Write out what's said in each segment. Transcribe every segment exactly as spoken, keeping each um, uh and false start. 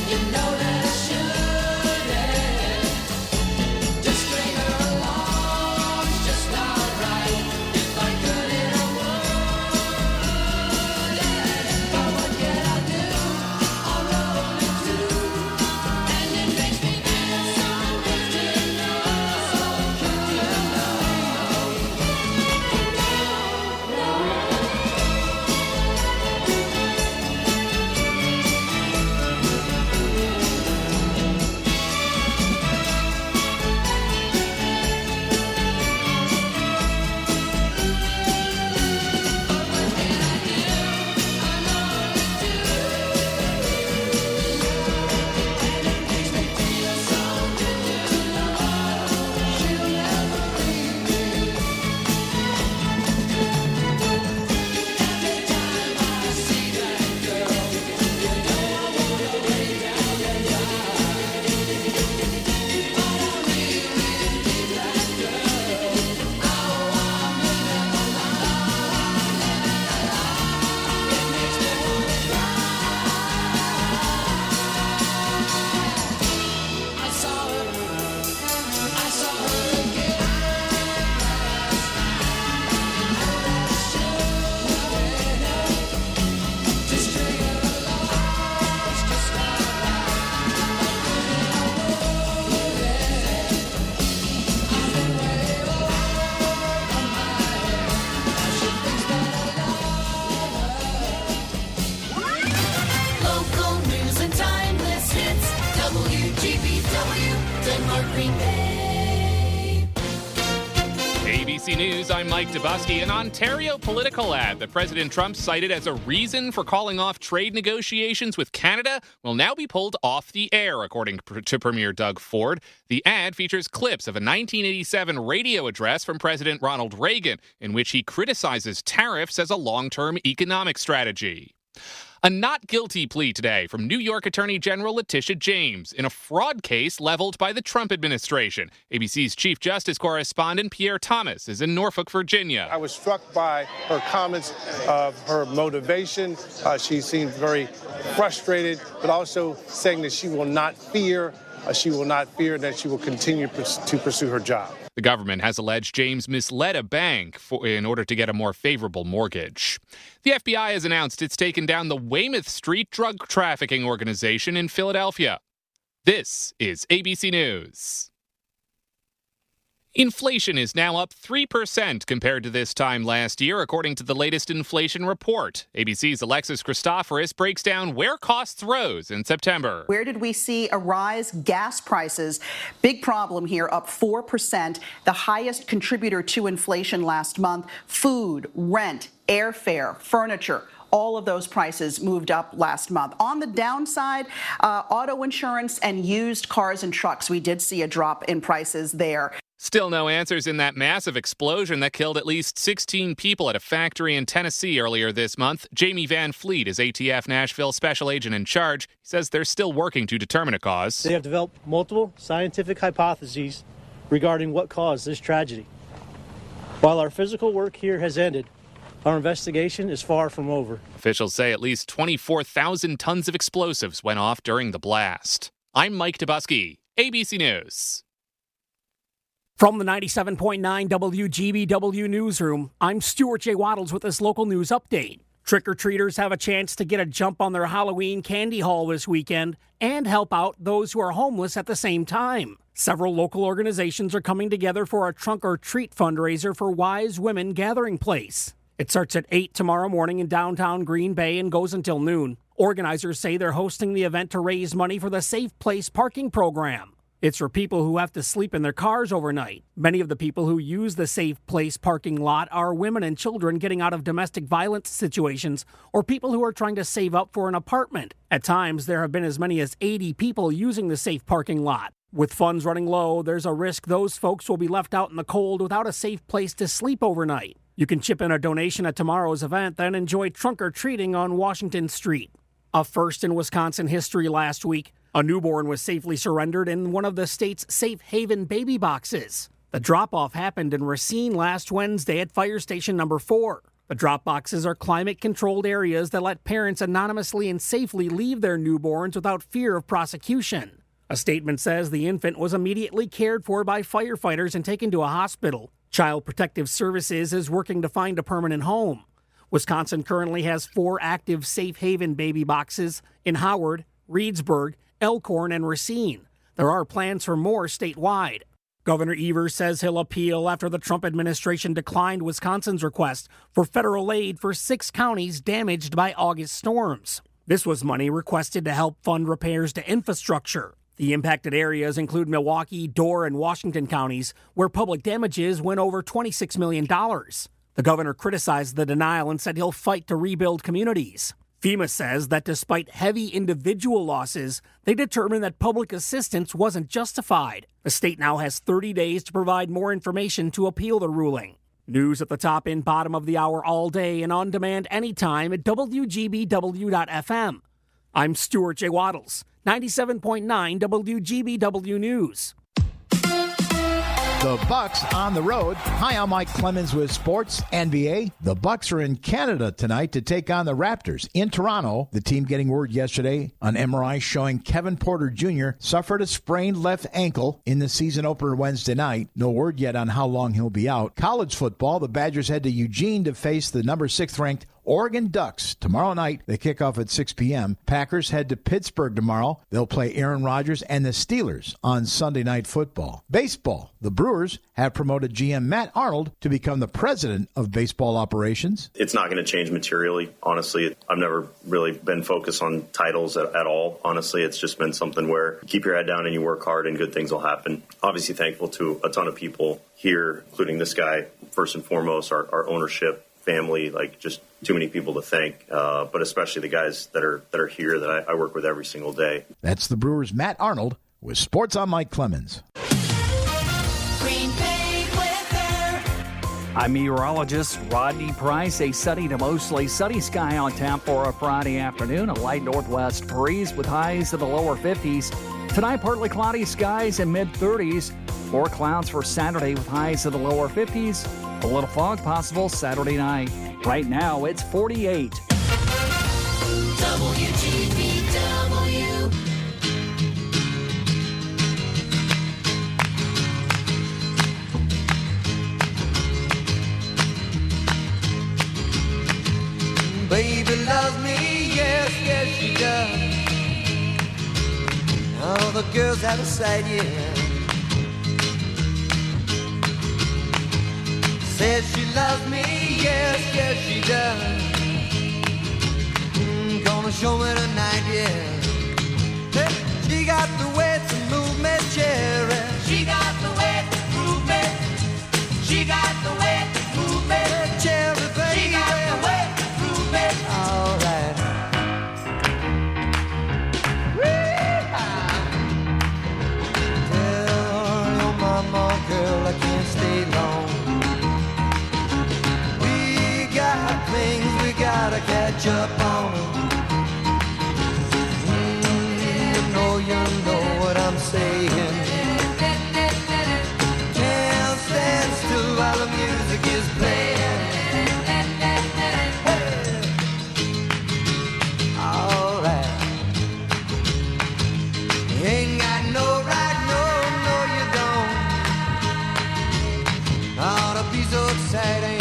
A B C News, I'm Mike Dubusky. An Ontario political ad that President Trump cited as a reason for calling off trade negotiations with Canada will now be pulled off the air, according to Premier Doug Ford. The ad features clips of a nineteen eighty-seven radio address from President Ronald Reagan, in which he criticizes tariffs as a long-term economic strategy. A not guilty plea today from New York Attorney General Letitia James in a fraud case leveled by the Trump administration. A B C's Chief Justice correspondent Pierre Thomas is in Norfolk, Virginia. I was struck by her comments of her motivation. Uh, she seemed very frustrated, but also saying that she will not fear. Uh, she will not fear that she will continue pers- to pursue her job. The government has alleged James misled a bank for, in order to get a more favorable mortgage. The F B I has announced it's taken down the Weymouth Street drug trafficking organization in Philadelphia. This is A B C News. Inflation is now up three percent compared to this time last year, according to the latest inflation report. A B C's Alexis Christoforous breaks down where costs rose in September. Where did we see a rise? Gas prices. Big problem here, up four percent, the highest contributor to inflation last month. Food, rent, airfare, furniture. All of those prices moved up last month. On the downside, uh, auto insurance and used cars and trucks. We did see a drop in prices there. Still no answers in that massive explosion that killed at least sixteen people at a factory in Tennessee earlier this month. Jamie Van Fleet is A T F Nashville special agent in charge. He says they're still working to determine a cause. They have developed multiple scientific hypotheses regarding what caused this tragedy. While our physical work here has ended, our investigation is far from over. Officials say at least twenty-four thousand tons of explosives went off during the blast. I'm Mike Dubusky, A B C News. From the ninety-seven point nine W G B W newsroom, I'm Stuart J. Waddles with this local news update. Trick-or-treaters have a chance to get a jump on their Halloween candy haul this weekend and help out those who are homeless at the same time. Several local organizations are coming together for a trunk-or-treat fundraiser for Wise Women Gathering Place. It starts at eight tomorrow morning in downtown Green Bay and goes until noon. Organizers say they're hosting the event to raise money for the Safe Place parking program. It's for people who have to sleep in their cars overnight. Many of the people who use the Safe Place parking lot are women and children getting out of domestic violence situations or people who are trying to save up for an apartment. At times, there have been as many as eighty people using the safe parking lot. With funds running low, there's a risk those folks will be left out in the cold without a safe place to sleep overnight. You can chip in a donation at tomorrow's event, then enjoy trunk-or-treating on Washington Street. A first in Wisconsin history last week. A newborn was safely surrendered in one of the state's safe haven baby boxes. The drop-off happened in Racine last Wednesday at Fire Station Number four. The drop boxes are climate-controlled areas that let parents anonymously and safely leave their newborns without fear of prosecution. A statement says the infant was immediately cared for by firefighters and taken to a hospital. Child Protective Services is working to find a permanent home. Wisconsin currently has four active safe haven baby boxes in Howard, Reedsburg, Elkhorn, and Racine. There are plans for more statewide. Governor Evers says he'll appeal after the Trump administration declined Wisconsin's request for federal aid for six counties damaged by August storms. This was money requested to help fund repairs to infrastructure. The impacted areas include Milwaukee, Door, and Washington counties, where public damages went over twenty-six million dollars. The governor criticized the denial and said he'll fight to rebuild communities. FEMA says that despite heavy individual losses, they determined that public assistance wasn't justified. The state now has thirty days to provide more information to appeal the ruling. News at the top and bottom of the hour all day and on demand anytime at W G B W dot F M. I'm Stuart J. Waddles, ninety-seven point nine W G B W News. The Bucks on the road. Hi, I'm Mike Clemens with Sports N B A. The Bucks are in Canada tonight to take on the Raptors in Toronto. The team getting word yesterday on M R I showing Kevin Porter Junior suffered a sprained left ankle in the season opener Wednesday night. No word yet on how long he'll be out. College football, the Badgers head to Eugene to face the number six ranked Oregon Ducks tomorrow night. They kick off at six p.m. Packers head to Pittsburgh tomorrow. They'll play Aaron Rodgers and the Steelers on Sunday Night Football. Baseball. The Brewers have promoted G M Matt Arnold to become the president of baseball operations. It's not going to change materially. Honestly, I've never really been focused on titles at, at all. Honestly, it's just been something where you keep your head down and you work hard and good things will happen. Obviously thankful to a ton of people here, including this guy, first and foremost, our, our ownership, family, like just too many people to thank, uh, but especially the guys that are that are here that I, I work with every single day. That's the Brewers' Matt Arnold with Sports on Mike Clemens. Green Bay weather. I'm meteorologist Rodney Price. A sunny to mostly sunny sky on tap for a Friday afternoon. A light northwest breeze with highs in the lower fifties. Tonight, partly cloudy skies in mid-thirties. More clouds for Saturday with highs in the lower fifties. A little fog possible Saturday night. Right now, it's forty-eight. W G B W. Baby loves me, yes, yes she does. All the girls out of sight, yeah. Says she loves me, yes, yes she does. Mm, gonna show me tonight, yeah. Hey, she got the way to move me, cherry. She got the way to move me. She got the way to move me, cherry, baby. She got the way to move me. All right. Tell your mama, girl, I can't stay long. Things we gotta catch up on. Mm, you know, you know what I'm saying. Can't stand still while the music is playing. Hey. All right. You ain't got no right, no, no, you don't. Ought to be so exciting.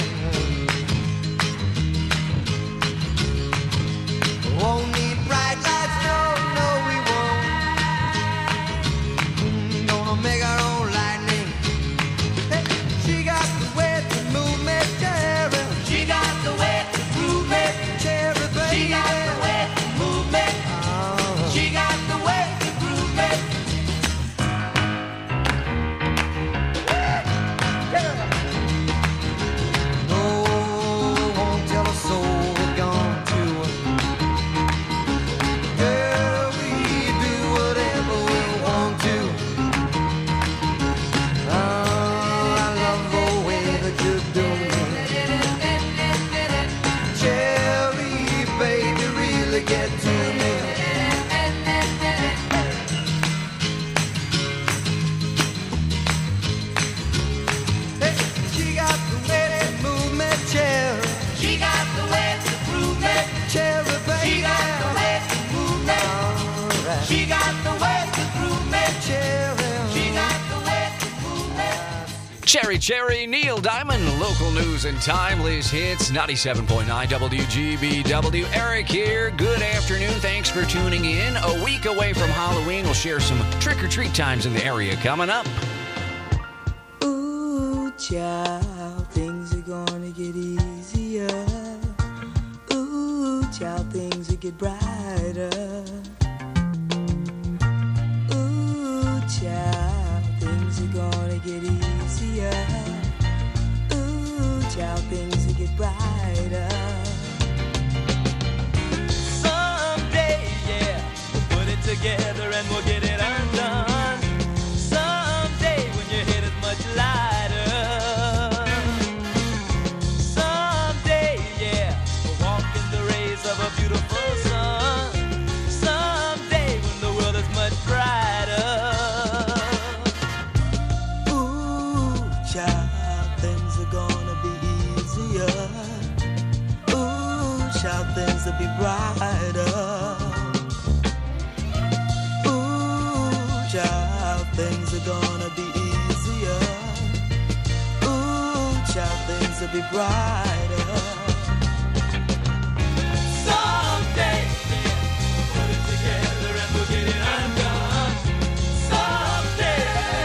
Won't need bright lights, no, no, we won't. got the way to groove me, cherry. She got the way to groove me. Cherry Cherry, Neil Diamond, local news and timeless hits, ninety-seven point nine W G B W. Eric here, good afternoon, thanks for tuning in. A week away from Halloween, we'll share some trick-or-treat times in the area coming up. Ooh, child, things are gonna get easier. Ooh, child, things will get brighter. Ooh, child, things are gonna get easier. Ooh, child, things will get brighter. Someday, yeah, we'll put it together and we'll get it undone. Someday, when your head is much lighter. Someday, yeah, we'll walk in the rays of a beautiful sun. Someday, when the world is much brighter. Ooh, child, things are gonna be easier. Ooh, child, things will be brighter. Ooh, child, things are gonna be easier. Ooh, child, things will be brighter. Someday, we'll put it together and we'll get it undone. Someday,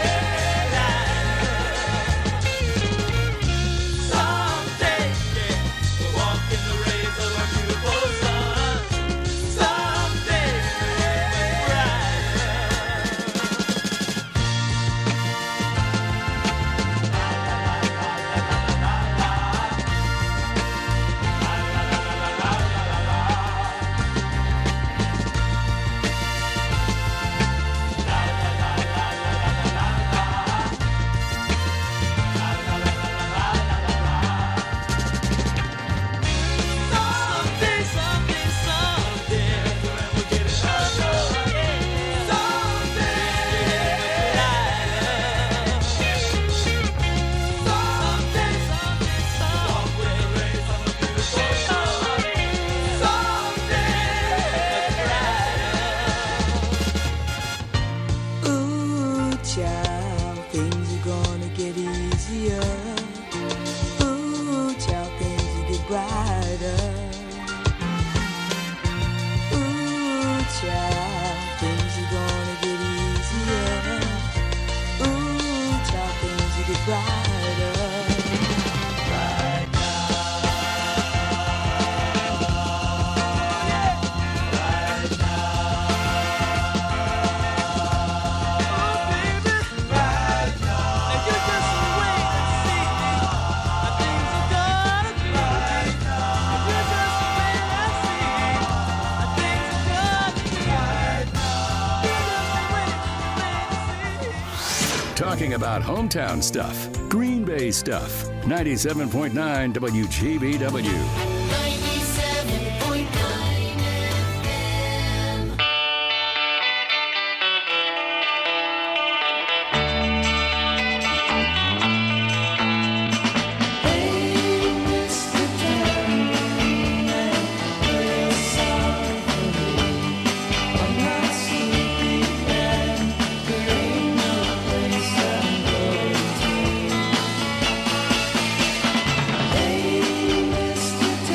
someday, yeah, we'll walk in the rays of a beautiful sun. Someday, we'll be Someday, someday, someday, we'll get it undone. Someday, someday, someday, someday, someday, ooh, child, things are gonna get easier. Ooh, child, things will get brighter. Ooh, child, things are gonna get easier. Ooh, child, things will get brighter. Right now. Right now. Oh, baby. Right now. And you just wait and see how things are gonna be. Right now. And you just wait and see how things are gonna be. Right now. You just wait, wait and see. Talking about hometown stuff, Green Bay stuff. ninety-seven point nine W G B W. ninety-seven point nine F M. Hey, Mister Tambourine, play a song for me. I'm not sleeping and there ain't no place I'm going to. Hey, Mister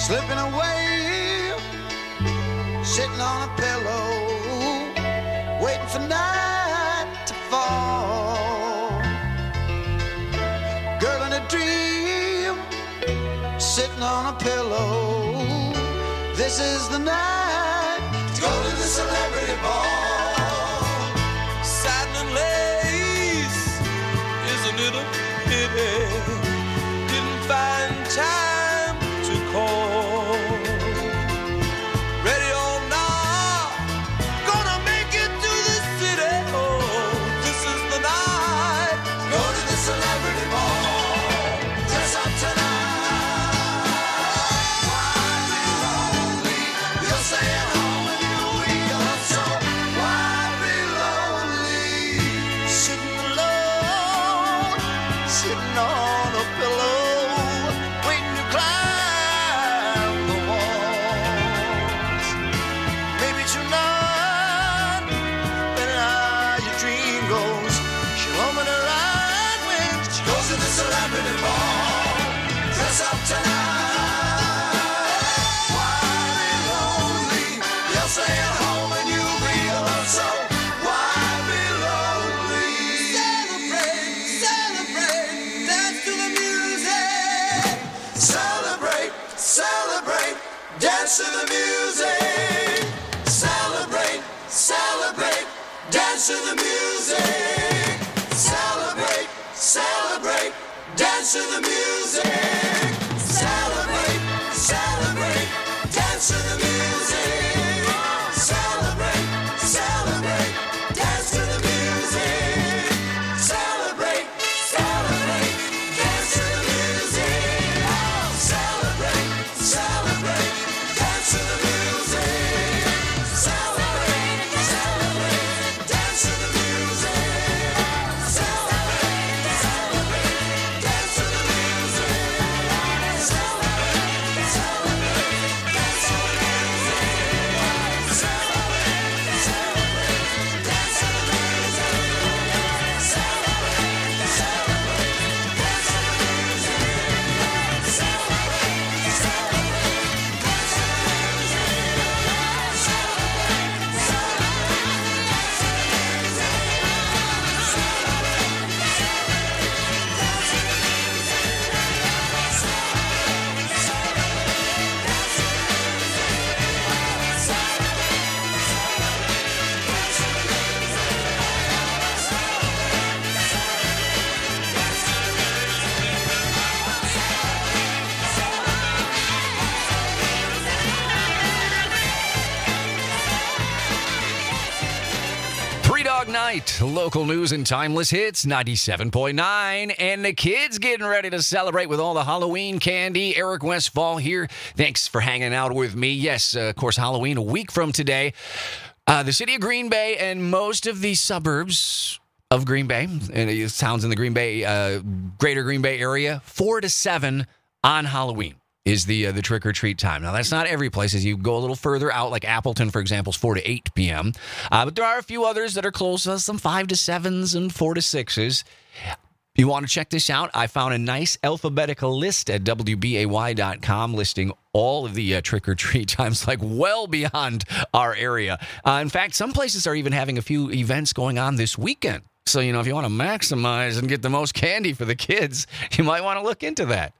slipping away, sitting on a pillow, waiting for night to fall. Girl in a dream, sitting on a pillow. This is the night to go to the celebrity ball. Satin and lace is a little pity. Didn't find time to call. Ready or not, gonna make it to the city. Oh, this is the night. Go to the celebrity ball. Dress up tonight. Why be lonely? You'll stay at home and you'll be alone. So why be lonely? Sitting alone, sitting on a pillow, waiting to climb the walls. Maybe tonight, when I, your dream goes, she'll open her eyes when she goes to the celebrity ball. Dress up tonight. Why be lonely? You'll stay at home and you'll be alone. So why be lonely? Celebrate, celebrate, dance to the music. Celebrate, celebrate, dance to the music. Celebrate, celebrate, dance to the music. Celebrate, celebrate, dance to the music. Celebrate, celebrate, dance to the music. Celebrate, celebrate, dance to the music. Celebrate, celebrate, dance to the music. Celebrate, celebrate, dance to the music. Celebrate, celebrate, dance to the music. Celebrate, celebrate, dance to the music. Celebrate, celebrate, dance to the music. Celebrate, celebrate, dance to the music. Celebrate, celebrate, dance to the music. Celebrate, celebrate, dance to the Three Dog Night, local news and timeless hits, ninety-seven point nine. And the kids getting ready to celebrate with all the Halloween candy. Eric Westfall here. Thanks for hanging out with me. Yes, uh, of course, Halloween a week from today. Uh, the city of Green Bay and most of the suburbs of Green Bay, and it sounds in the Green Bay, uh, greater Green Bay area, four to seven on Halloween is the uh, the trick-or-treat time. Now, that's not every place. As you go a little further out, like Appleton, for example, is four to eight p.m. Uh, but there are a few others that are close, uh, some five to sevens and four to sixes. You want to check this out? I found a nice alphabetical list at W B A Y dot com listing all of the uh, trick-or-treat times, like well beyond our area. Uh, in fact, some places are even having a few events going on this weekend. So, you know, if you want to maximize and get the most candy for the kids, you might want to look into that.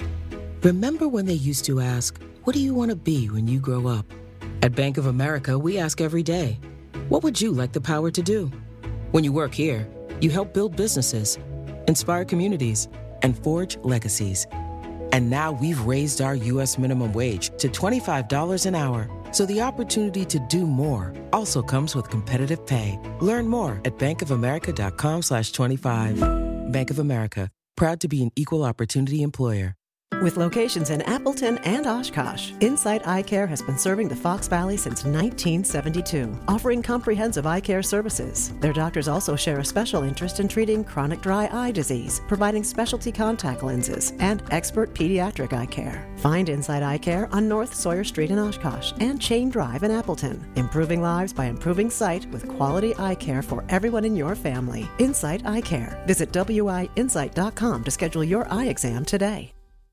Remember when they used to ask, what do you want to be when you grow up? At Bank of America, we ask every day, what would you like the power to do? When you work here, you help build businesses, inspire communities, and forge legacies. And now we've raised our U S minimum wage to twenty-five dollars an hour. So the opportunity to do more also comes with competitive pay. Learn more at bankofamerica.com slash 25. Bank of America, proud to be an equal opportunity employer. With locations in Appleton and Oshkosh, Insight Eye Care has been serving the Fox Valley since nineteen seventy-two, offering comprehensive eye care services. Their doctors also share a special interest in treating chronic dry eye disease, providing specialty contact lenses, and expert pediatric eye care. Find Insight Eye Care on North Sawyer Street in Oshkosh and Chain Drive in Appleton, improving lives by improving sight with quality eye care for everyone in your family. Insight Eye Care. Visit W I insight dot com to schedule your eye exam today. Streaming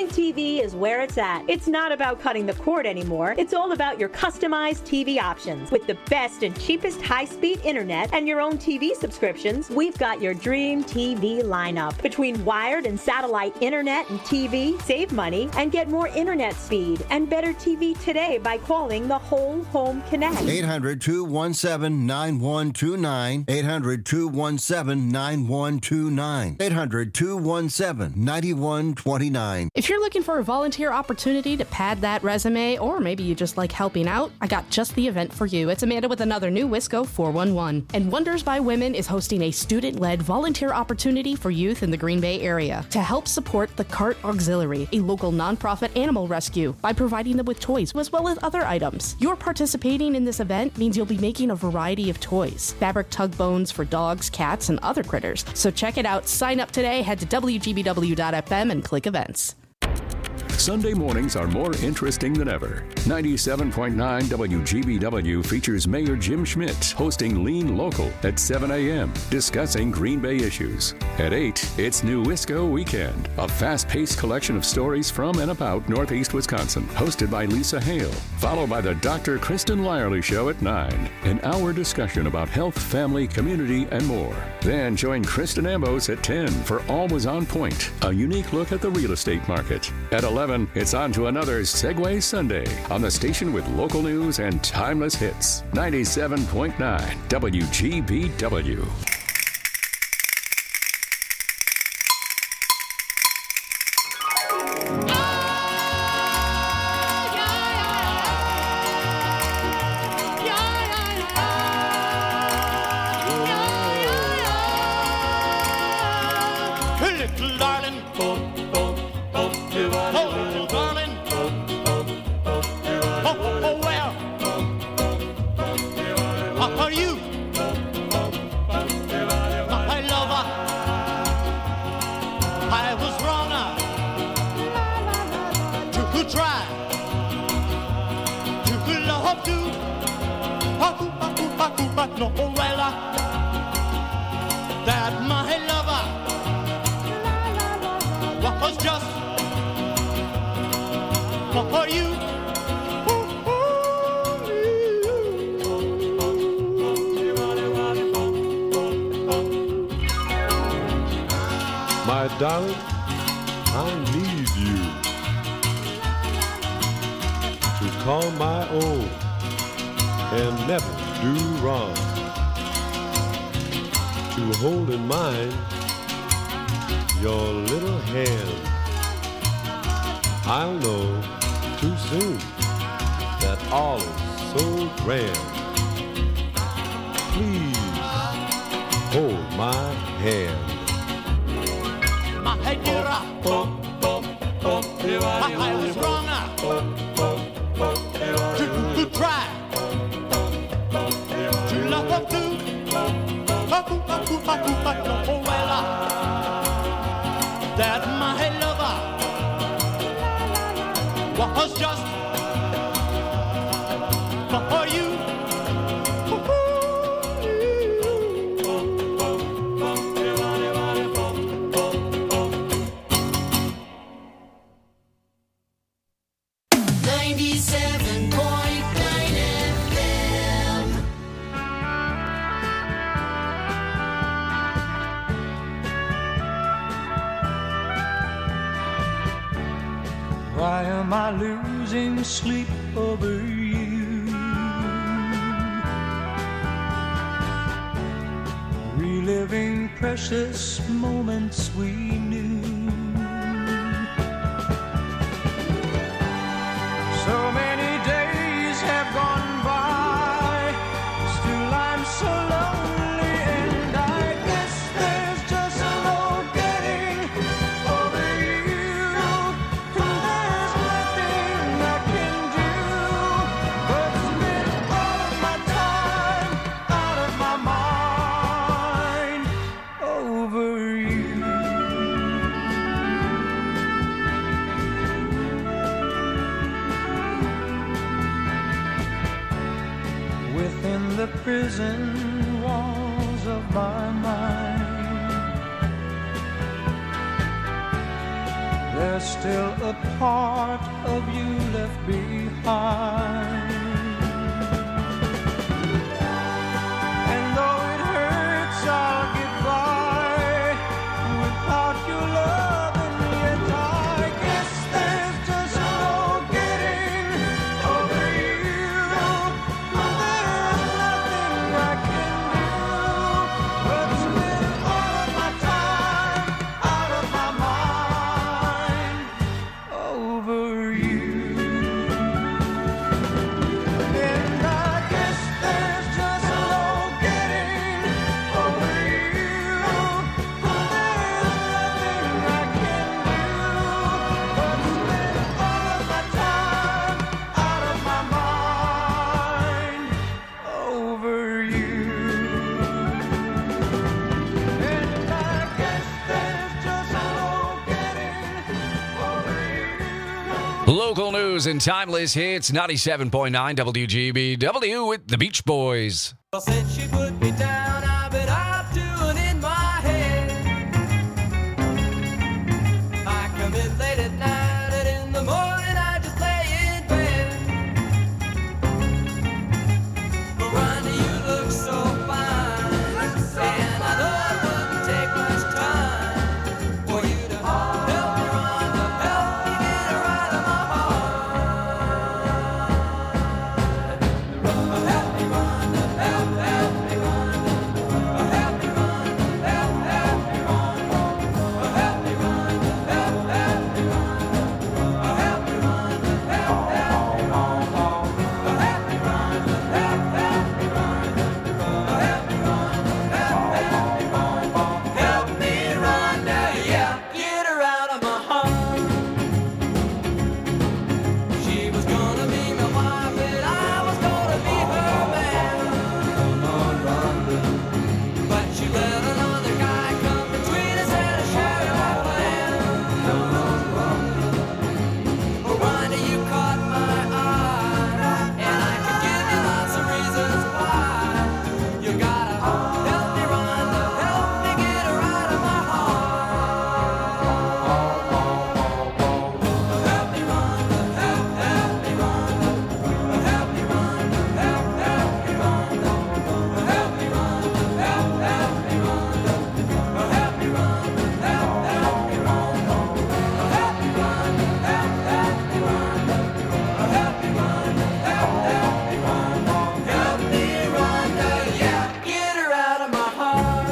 Dream T V is where it's at. It's not about cutting the cord anymore. It's all about your customized T V options. With the best and cheapest high-speed internet and your own T V subscriptions, we've got your Dream T V lineup. Between wired and satellite internet and T V, save money and get more internet speed and better T V today by calling the Whole Home Connect. eight hundred, two one seven, nine one two nine. eight hundred, two one seven, nine one two nine. eight hundred, two one seven, nine one two nine. If you're looking for a volunteer opportunity to pad that resume, or maybe you just like helping out, I got just the event for you. It's Amanda with another new Wisco four one one. And Wonders by Women is hosting a student-led volunteer opportunity for youth in the Green Bay area to help support the CART Auxiliary, a local nonprofit animal rescue, by providing them with toys as well as other items. Your participating in this event means you'll be making a variety of toys, fabric tug bones for dogs, cats, and other critters. So check it out. Sign up today. Head to W G B W dot F M and click events. Sunday mornings are more interesting than ever. ninety-seven point nine W G B W features Mayor Jim Schmidt hosting Lean Local at seven a.m., discussing Green Bay issues. At eight, it's New Wisco Weekend, a fast-paced collection of stories from and about Northeast Wisconsin, hosted by Lisa Hale, followed by the Doctor Kristen Lyerly Show at nine, an hour discussion about health, family, community, and more. Then join Kristen Ambos at ten for Always On Point, a unique look at the real estate market. At eleven, it's on to another Segway Sunday on the station with local news and timeless hits. ninety-seven point nine W G B W. Little darling, oh, oh, oh, oh, little darling, oh, oh, oh, where are you, my lover? I was wrong to try to love you, but no, well, that my lover was just for you. My darling, I need you to call my own and never do wrong, to hold in mind your little hand. I'll know too soon that all is so grand. Please hold my hand. My dear, oh, oh, oh, I was wrong to, to try to love you. Oh, well, that my lover was just for you. ninety-seven point nine F M. Why am I losing sleep over you? Reliving precious moments we knew. So many days have gone by, still I'm so lonely, and I guess there's just no getting over you. And there's nothing I can do but spend all of my time out of my mind over you. Within the prison walls of my mind, there's still a part of you left behind. And though it hurts, I'll get by without your love, and yet I guess there's just no getting over you. There's nothing I can do but spend all of my time out of my mind over you. And I guess there's just no getting over you. There's nothing I can do but spend all of my time out of my mind over you. And I guess there's just no getting over you. Local news and timeless hits, ninety-seven point nine W G B W with the Beach Boys. Well, since she put me down, I've been out doing in my head. I come in late at night, and in the morning I just lay in bed. But Ronnie, you look so fine, and I know it wouldn't take much time for you to help me, Rhonda, help me get her out of my heart. Help me, Rhonda, help, help me, Rhonda. Help me, Rhonda, help, help me, Rhonda. Help me, Rhonda, help, help me, Rhonda. Help me, Rhonda, help, help me, Rhonda. Help me, Rhonda, help, help me, Rhonda. Help me, Rhonda, help, help me, Rhonda. Help me, Rhonda, yeah, get her out of my heart. She was gonna be my wife, and I was gonna be her man. But she let another guy come between us and I shared our plan. Oh, Rhonda, you caught my eye, and I could give you lots of reasons why. You gotta help me, Rhonda, help me get her out of my heart. Help me, Rhonda, help, help me, Rhonda. Help me, Rhonda, help, help me, Rhonda. Help me, Rhonda, help, help me, Rhonda. Help me, Rhonda, help, help me, Rhonda. Help me, Rhonda, help, help me, Rhonda. Help me, Rhonda, help, help me, Rhonda. Help me, Rhonda, yeah, get her out of my heart.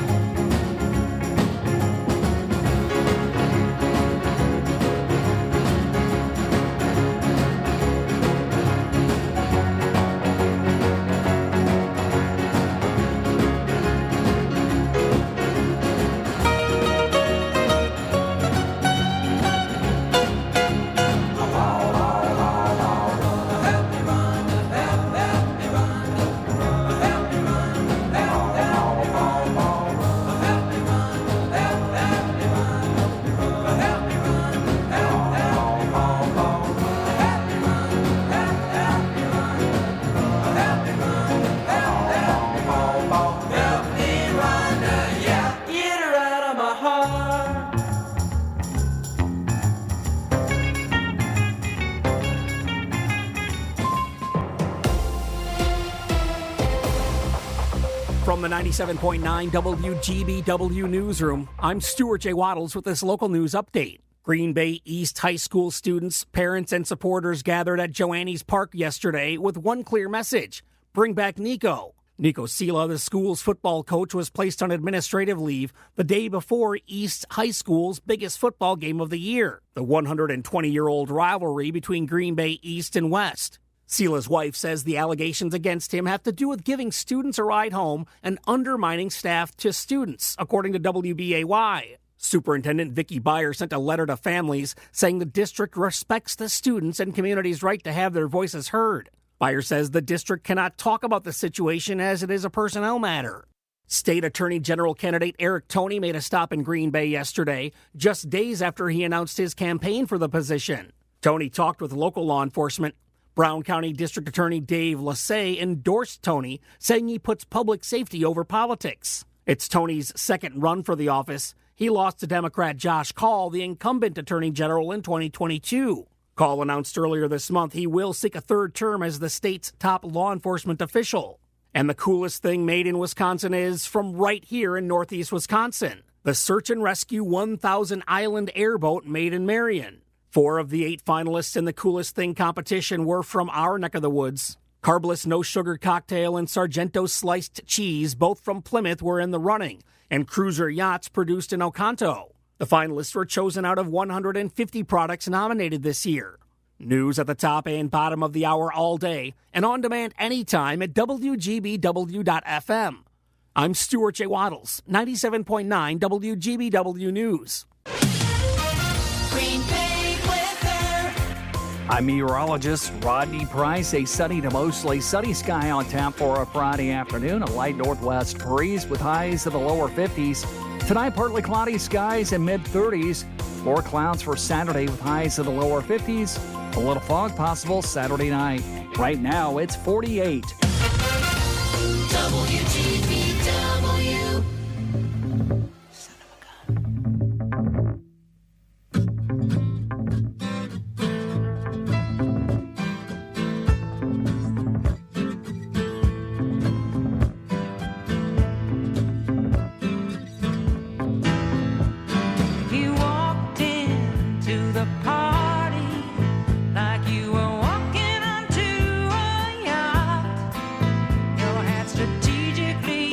Help me, Rhonda, yeah, get her out of my heart. From the ninety-seven point nine W G B W newsroom, I'm Stuart J. Waddles with this local news update. Green Bay East High School students, parents, and supporters gathered at Joannes Park yesterday with one clear message: bring back Nico. Nico Sila, the school's football coach, was placed on administrative leave the day before East High School's biggest football game of the year, the one hundred twenty-year-old rivalry between Green Bay East and West. Sila's wife says the allegations against him have to do with giving students a ride home and undermining staff to students, according to W B A Y. Superintendent Vicky Byer sent a letter to families saying the district respects the students' and community's right to have their voices heard. Byer says the district cannot talk about the situation as it is a personnel matter. State Attorney General candidate Eric Toney made a stop in Green Bay yesterday, just days after he announced his campaign for the position. Toney talked with local law enforcement. Brown County District Attorney Dave Lassay endorsed Toney, saying he puts public safety over politics. It's Toney's second run for the office. He lost to Democrat Josh Kaul, the incumbent attorney general, in twenty twenty-two. Kaul announced earlier this month he will seek a third term as the state's top law enforcement official. And the coolest thing made in Wisconsin is from right here in northeast Wisconsin. The Search and Rescue one thousand Island Airboat made in Marion. Four of the eight finalists in the Coolest Thing competition were from our neck of the woods. Carbless No Sugar Cocktail and Sargento Sliced Cheese, both from Plymouth, were in the running, and Cruiser Yachts produced in Oconto. The finalists were chosen out of one hundred fifty products nominated this year. News at the top and bottom of the hour all day, and on demand anytime at W G B W dot F M. I'm Stuart J. Waddles, ninety-seven point nine W G B W News. Green Bay weather. I'm meteorologist Rodney Price. A sunny to mostly sunny sky on tap for a Friday afternoon. A light northwest breeze with highs in the lower fifties. Tonight, partly cloudy skies in mid-thirties. More clouds for Saturday with highs in the lower fifties. A little fog possible Saturday night. Right now, it's forty-eight. W G B W. You walked into the party like you were walking onto a yacht. Your hat strategically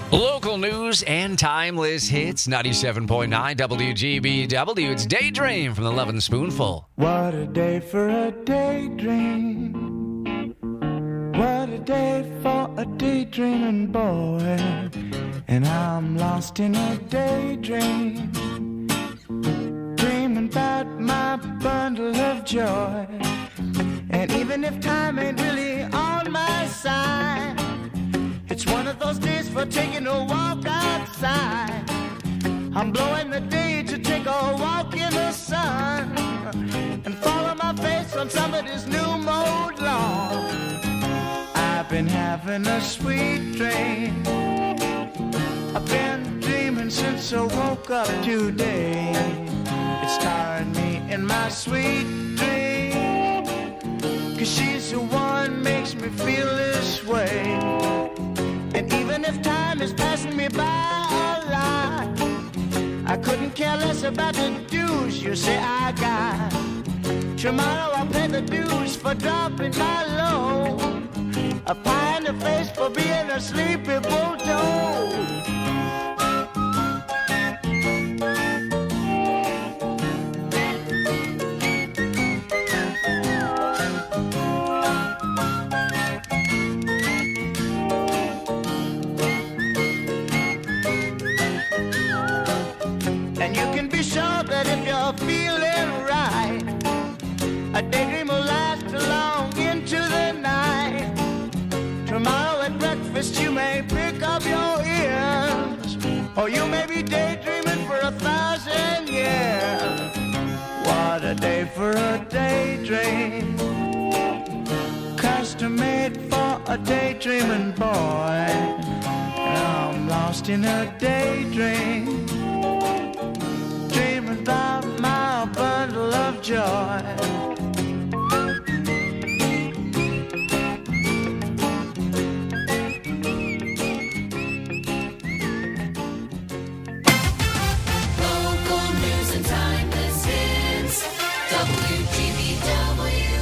Local news and timeless hits, ninety-seven point nine W G B W. It's Daydream from the Lovin' Spoonful. What a day for a daydream. What a day for a daydreaming boy. And I'm lost in a daydream, dreaming about my bundle of joy. And even if time ain't really on my side, it's one of those days for taking a walk outside. I'm blowing the day to take a walk in the sun and follow my face on somebody's new mode lawn. I've been having a sweet dream. I've been dreaming since I woke up today. It's tiring me in my sweet dream, 'cause she's the one makes me feel this way. And even if time is passing me by a lot, I couldn't care less about the dues you say I got. Tomorrow I'll pay the dues for dropping my load, a pie in the face for being a sleepy bulldog. And you can be sure that if you're feeling right, a daydream will last long into the night. Tomorrow at breakfast you may pick up your ears, or you may be daydreaming for a thousand years. What a day for a daydream, custom made for a daydreaming boy. And I'm lost in a daydream, dreaming about my bundle of joy. Local news and timeless hits. W G B W.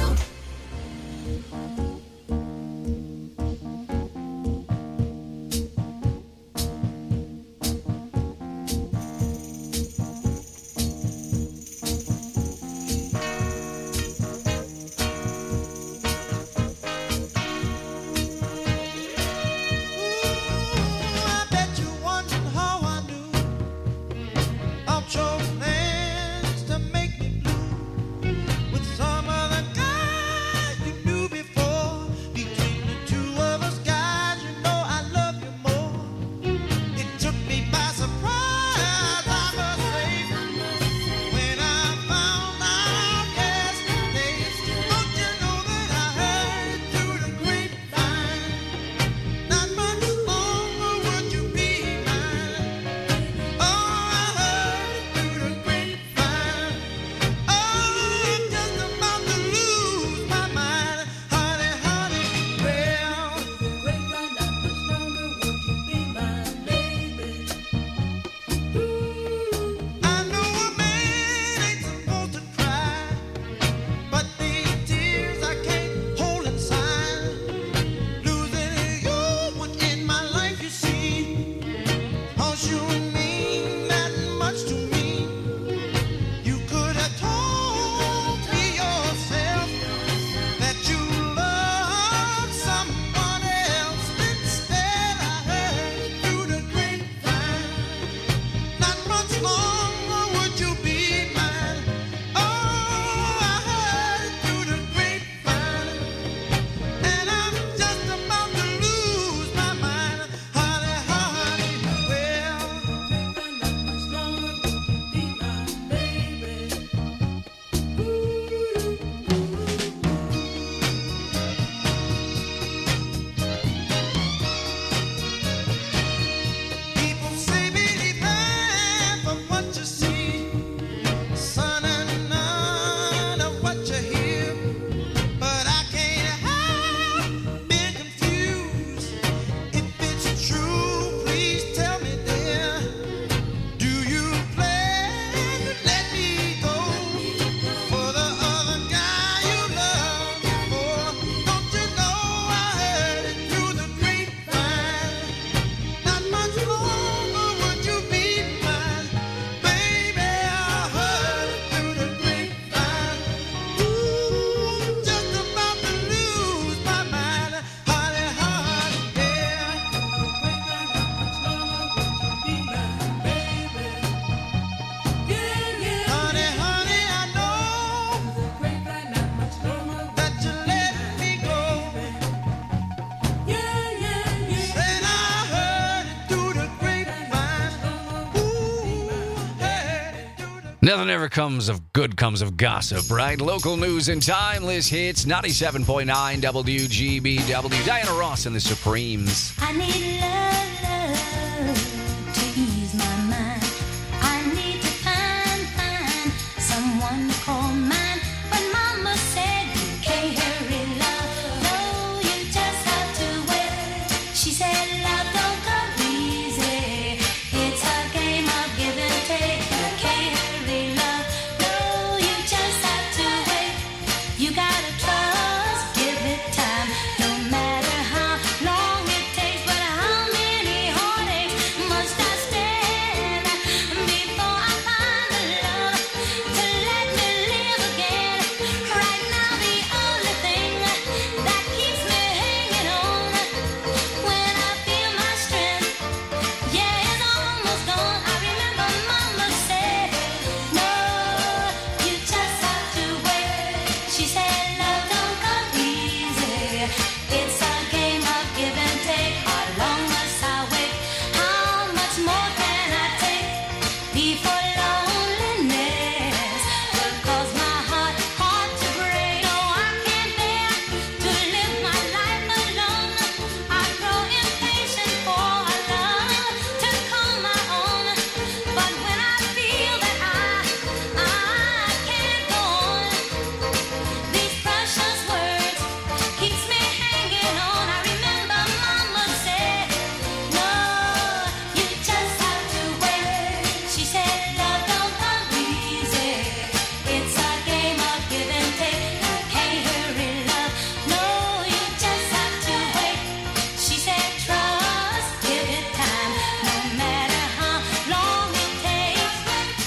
Nothing ever comes of good comes of gossip, right? Local news and timeless hits, ninety-seven point nine W G B W. Diana Ross and the Supremes. I need love, love to ease my mind. I need to find, find someone to call mine. But Mama said you can't hurry love. No, you just have to wait. She said love don't come easy. It's a game of give and take. You can't hurry love. No, you just have to wait. You gotta trust, give it time. No matter how long it takes, but how many heartaches must I stand before I find the love to let me live again? Right now, the only thing that keeps me hanging on when I feel my strength, yeah, it's almost gone. I remember Mama said, no, you just have to wait. She said, love don't come easy. It's a game of give and take. How long must I wait? How much more can I take before loneliness will cause my heart, heart to break? No, I can't bear to live my life alone. I grow impatient for a love to call my own. But when I feel that I, I can't go on, these precious words keeps me hanging on. I remember Mama said, no, you just have to wait. She said, love don't come easy. It's a game of give and take. You can't hurry love. No, you just have to wait. She said, trust, give it time. No matter how long it takes.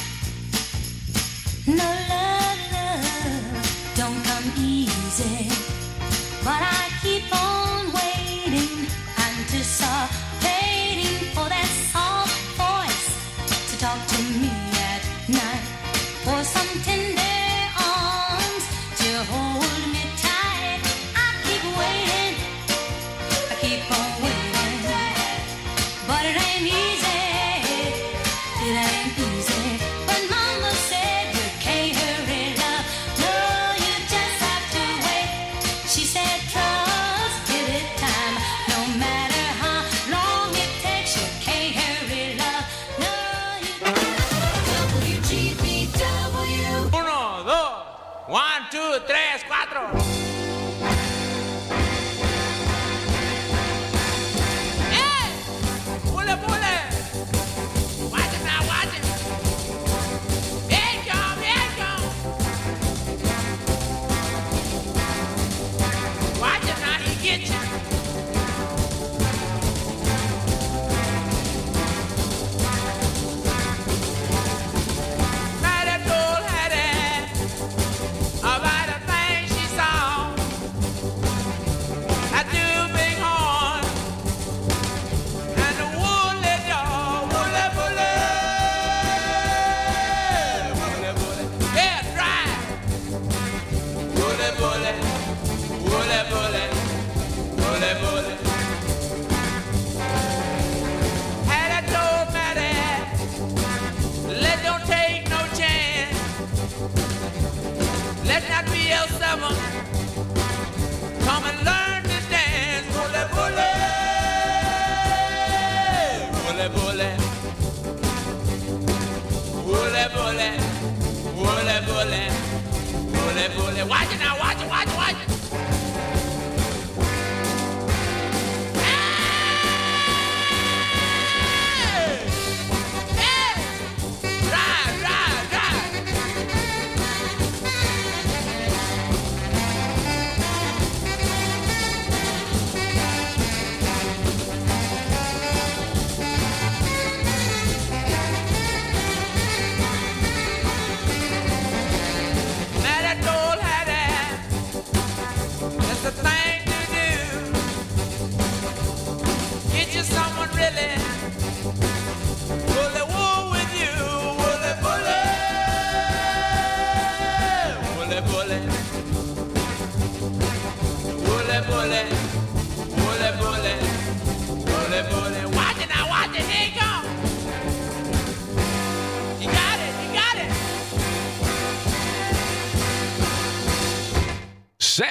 No love, love don't come easy. But I keep on waiting, anticipating for that soft voice to talk to me at night, for some tender arms to hold me tight. I keep waiting, I keep on waiting, but it ain't easy, it ain't easy. But Mama said you can't hurry love. No, you just have to wait. She said trust, give it time. No matter how long it takes, you can't hurry love. No, you W G B W. Uno, dos, one, two, tres, cuatro. ¡Eh! ¡Pule, pule! Watch it now, watch it. Bien, John, bien, John. Watch it now, he get you. Matador had it about a man.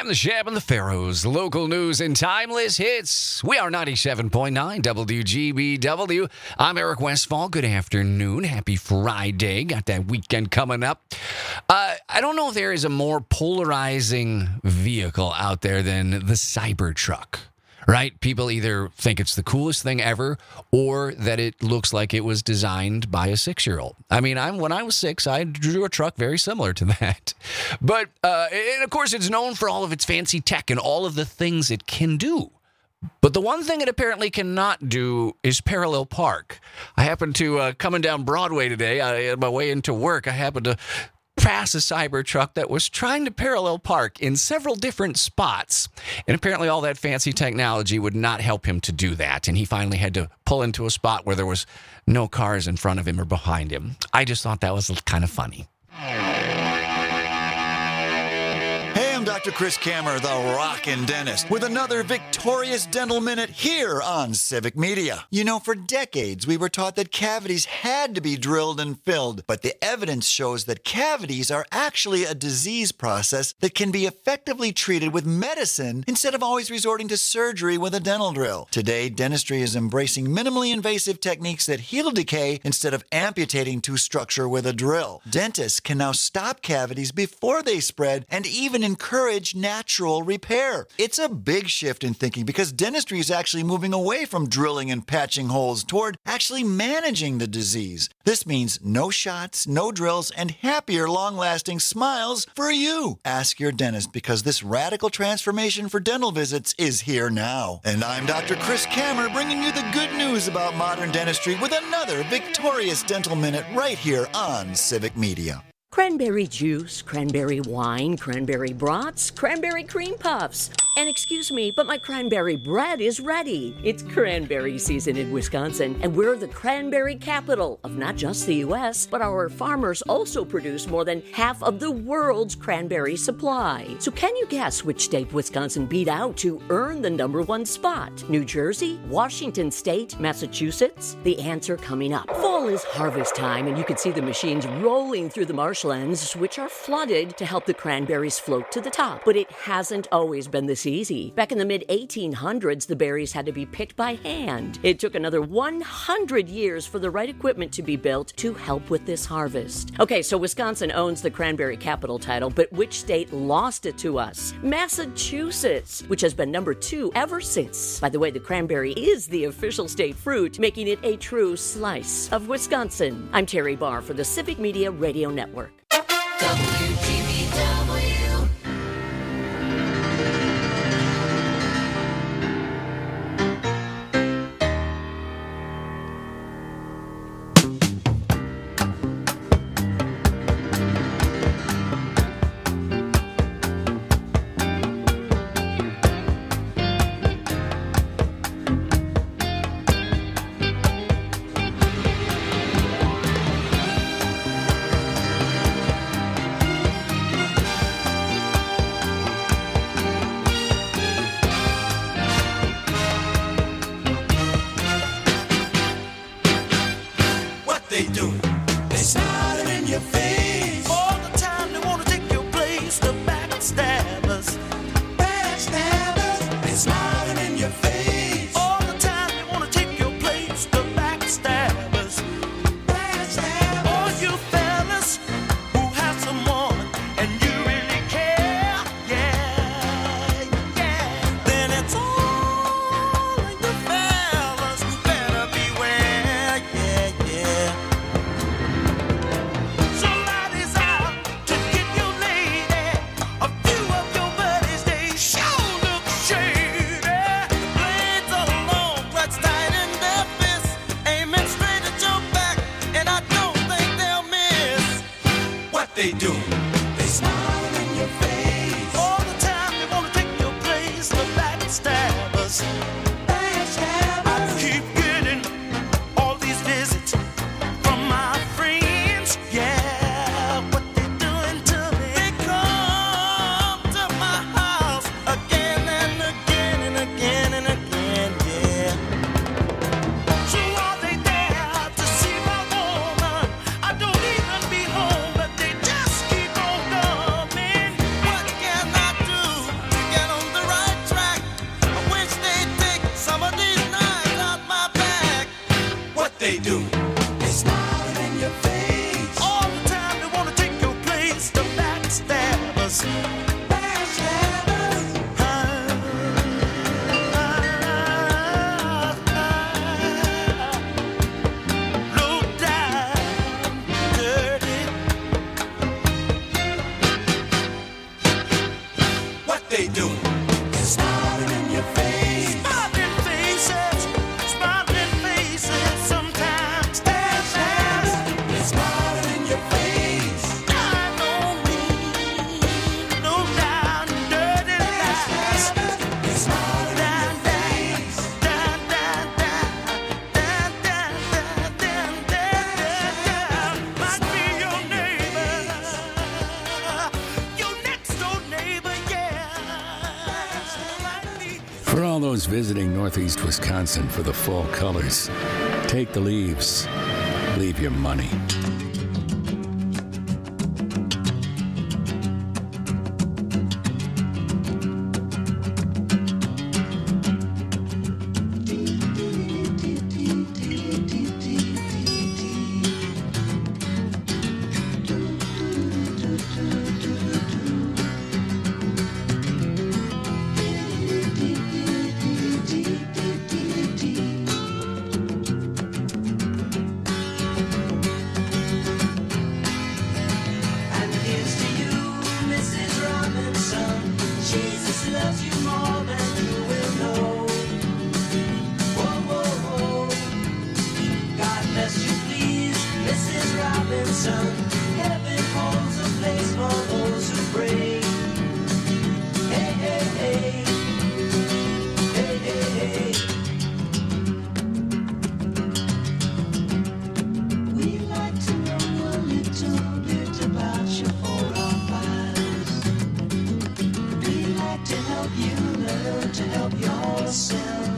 the Shab and the Pharaohs. Local news and timeless hits. We are ninety-seven point nine W G B W. I'm Eric Westfall. Good afternoon. Happy Friday. Got that weekend coming up. Uh, I don't know if there is a more polarizing vehicle out there than the Cybertruck. Right? People either think it's the coolest thing ever or that it looks like it was designed by a six-year-old. I mean, I'm, when I was six, I drew a truck very similar to that. But, uh, and of course, it's known for all of its fancy tech and all of the things it can do. But the one thing it apparently cannot do is parallel park. I happened to, uh, coming down Broadway today, I, on my way into work, I happened to pass a Cybertruck that was trying to parallel park in several different spots. And apparently all that fancy technology would not help him to do that. And he finally had to pull into a spot where there was no cars in front of him or behind him. I just thought that was kind of funny. Hey, I'm Doctor Chris Kammer, the Rockin' Dentist, with another victorious dental minute here on Civic Media. You know, for decades, we were taught that cavities had to be drilled and filled, but the evidence shows that cavities are actually a disease process that can be effectively treated with medicine instead of always resorting to surgery with a dental drill. Today, dentistry is embracing minimally invasive techniques that heal decay instead of amputating tooth structure with a drill. Dentists can now stop cavities before they spread and even encourage natural repair. It's a big shift in thinking because dentistry is actually moving away from drilling and patching holes toward actually managing the disease. This means no shots, no drills, and happier, long-lasting smiles for you. Ask your dentist because this radical transformation for dental visits is here now. And I'm Doctor Chris Kammer bringing you the good news about modern dentistry with another victorious dental minute right here on Civic Media. Cranberry juice, cranberry wine, cranberry brats, cranberry cream puffs. And excuse me, but my cranberry bread is ready. It's cranberry season in Wisconsin, and we're the cranberry capital of not just the U S, but our farmers also produce more than half of the world's cranberry supply. So can you guess which state Wisconsin beat out to earn the number one spot? New Jersey, Washington State, Massachusetts? The answer coming up. Fall is harvest time, and you can see the machines rolling through the marshlands, which are flooded to help the cranberries float to the top. But it hasn't always been this easy. Back in the mid eighteen hundreds, the berries had to be picked by hand. It took another one hundred years for the right equipment to be built to help with this harvest. Okay, so Wisconsin owns the cranberry capital title, but which state lost it to us? Massachusetts, which has been number two ever since. By the way, the cranberry is the official state fruit, making it a true slice of Wisconsin. I'm Terry Barr for the Civic Media Radio Network. W G B W. They do. They smiling in your face all the time. They wanna take your place. The backstabbers, backstabbers. They smiling in your face all the time. They wanna take your place. The backstabbers, backstabbers. All you fellas who have someone and you really care, yeah, yeah. Then it's all in the fellas who better beware, yeah, yeah. they do? They smiling in your face. All the time they wanna take your place. The backstabbers. Backstabbers. Low down, dirty. What they do? They're smiling in your face. Smiling faces. Smiling faces. Sometimes they're sad. They're smiling in your face. I know me. Low down, dirty lies. They're smiling down, down, down, down, down, down, down, down, down, down. Might be your neighbor, your next door neighbor, yeah. For all those visiting Northeast Wisconsin for the fall colors, take the leaves. Leave your money. And here's to you, Missus Robinson. Jesus loves you more than you will know. Whoa, whoa, whoa. God bless you, please, Missus Robinson. Heaven holds a place for those who pray. Hey, hey, hey. Hey, hey, hey. We'd like to know a little bit about your forefathers. We'd like to help you learn to help yourself.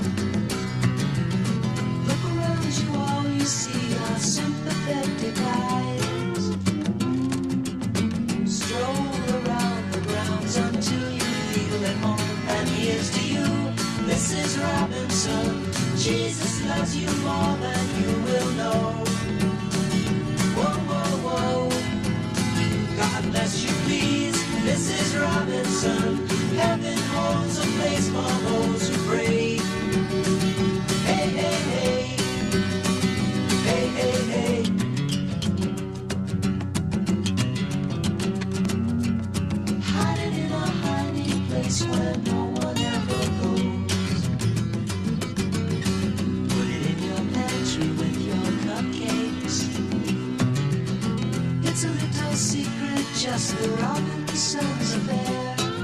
Look around you, all you see are sympathetic eyes. Stroll around the grounds until you feel at home. And here's to you, Missus Robinson. Jesus loves you more than you will know. Whoa, whoa, whoa. God bless you, please, Missus Robinson. Heaven holds a place for those who pray. Hey, hey, hey. Hey, hey, hey. Hiding in a hiding place where no one ever goes. Put it in your pantry with your cupcakes. It's a little secret, just the Robinsons affair.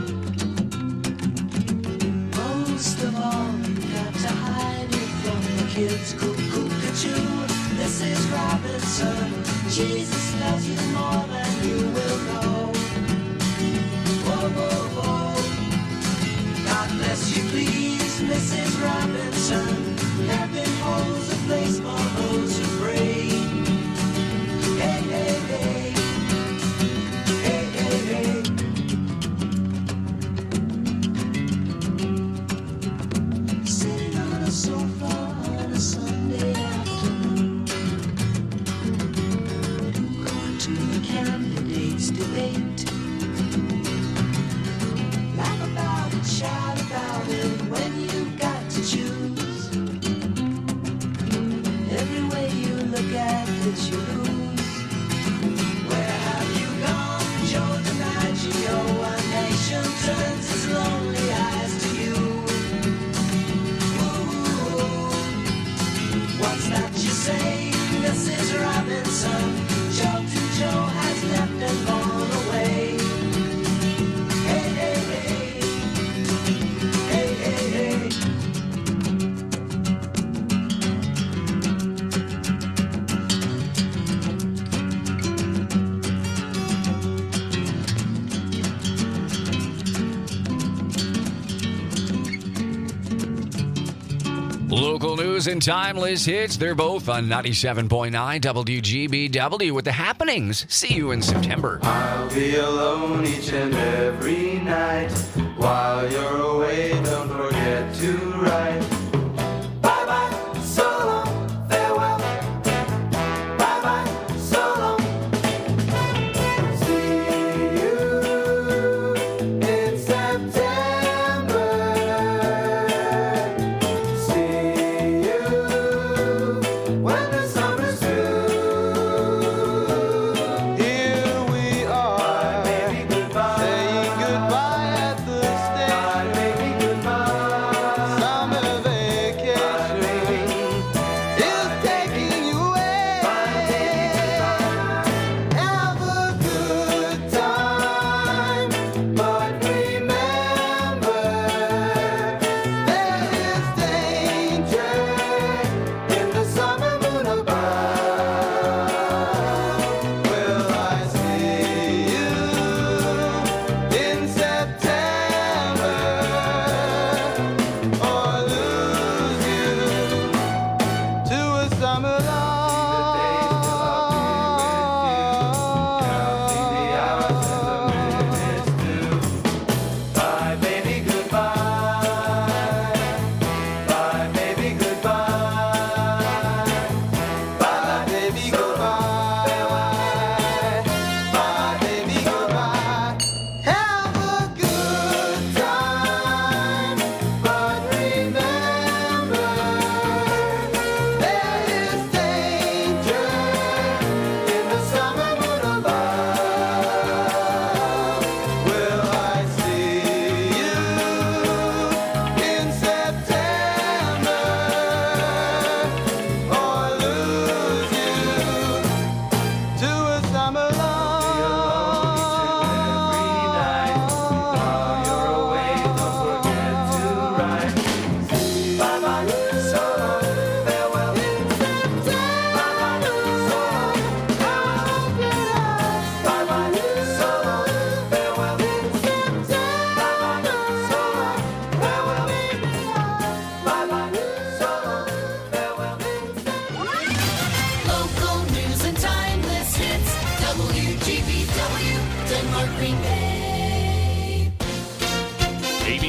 Most of all, you got to hide it from the kids. Cuckoo-cuckoo, Missus Robinson. Jesus loves you more than you will know. Whoa, whoa, whoa. God bless you, please, Missus Robinson. Heaven holds a place for those who pray. Hey, hey, hey. Hey, hey, hey. Sitting on a sofa on a Sunday afternoon, going to the candidates' debate. Laugh about it, shout about it when you've got to choose. Every way you look at it, you lose. Where have you gone, Joe DiMaggio? A nation turns its lonely eyes to you. Ooh, what's that you say, Missus Robinson? Joe to Joe has left and gone away. Hey, hey, hey. Hey, hey, hey. Local news and timeless hits. They're both on ninety-seven point nine W G B W with the happenings. See you in September. I'll be alone each and every night. While you're away, don't forget to write. Bye bye, so long, farewell.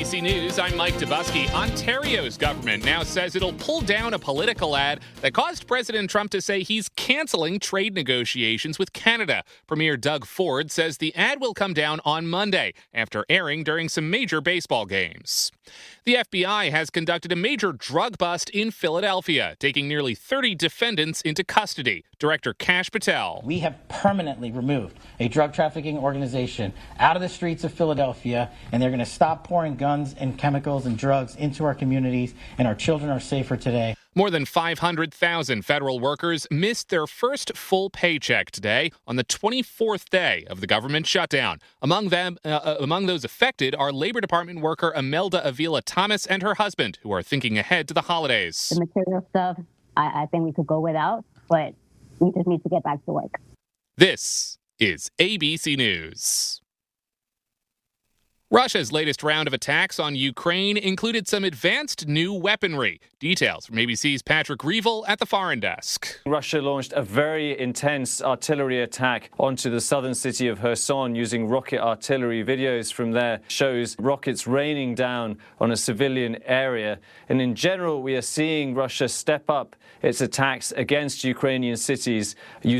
C News, I'm Mike Dubusky. Ontario's government now says it'll pull down a political ad that caused President Trump to say he's canceling trade negotiations with Canada. Premier Doug Ford says the ad will come down on Monday after airing during some major baseball games. The F B I has conducted a major drug bust in Philadelphia, taking nearly thirty defendants into custody. Director Kash Patel. We have permanently removed a drug trafficking organization out of the streets of Philadelphia, and they're going to stop pouring guns and chemicals and drugs into our communities, and our children are safer today. More than five hundred thousand federal workers missed their first full paycheck today on the twenty-fourth day of the government shutdown. Among them, uh, among those affected are Labor Department worker Imelda Avila Thomas and her husband, who are thinking ahead to the holidays. The material stuff, I, I think we could go without, but we just need to get back to work. This is A B C News. Russia's latest round of attacks on Ukraine included some advanced new weaponry. Details from A B C's Patrick Reevell at the Foreign Desk. Russia launched a very intense artillery attack onto the southern city of Kherson using rocket artillery. Videos from there shows rockets raining down on a civilian area. And in general, we are seeing Russia step up its attacks against Ukrainian cities using